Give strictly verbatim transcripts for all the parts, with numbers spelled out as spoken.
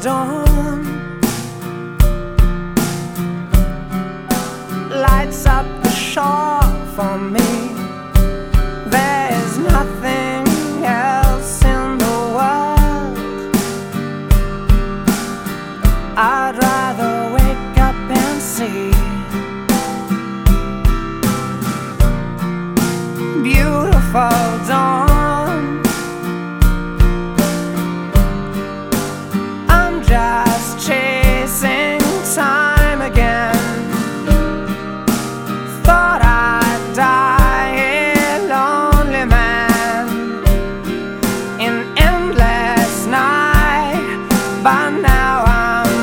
dawn lights up the shore for me. There's nothing else in the world. I'd rather wake up and see beautiful dawn. I'm just chasing time again. Thought I'd die a lonely man in endless night, but now I'm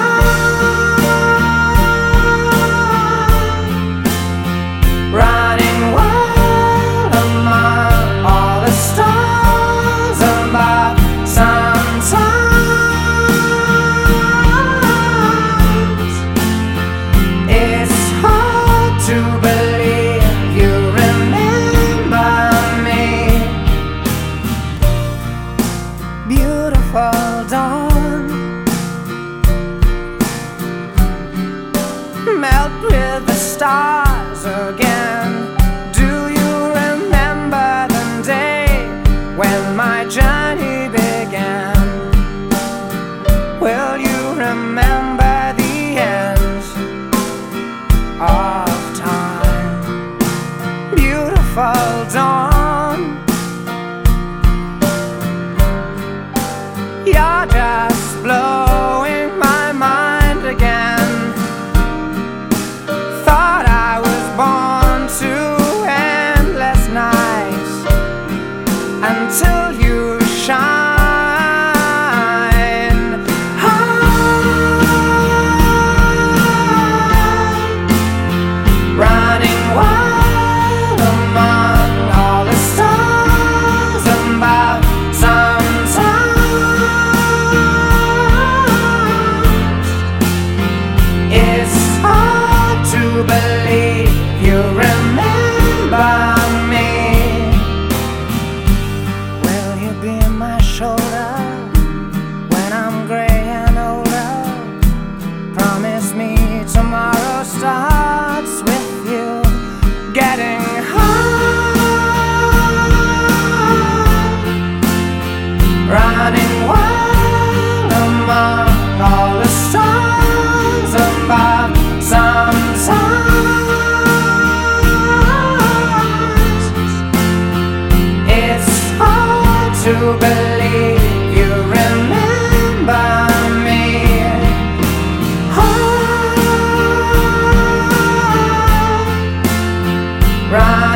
high, running wild among all the stars above. Sometimes it's hard to believe you remember me. Beautiful dawn, melt with the stars again. Do you remember the day when my journey began? Will you remember the end of time? Beautiful dawn, you're just blowing my mind again. Thought I was born to endless nights until you shine. Running wild among all the stars above. Sometimes it's hard to believe you remember me. Will you be my shoulder when I'm gray and older? Promise me tomorrow starts with you getting high, running wild among all the stars above. Sometimes it's hard to believe you remember me. High, right.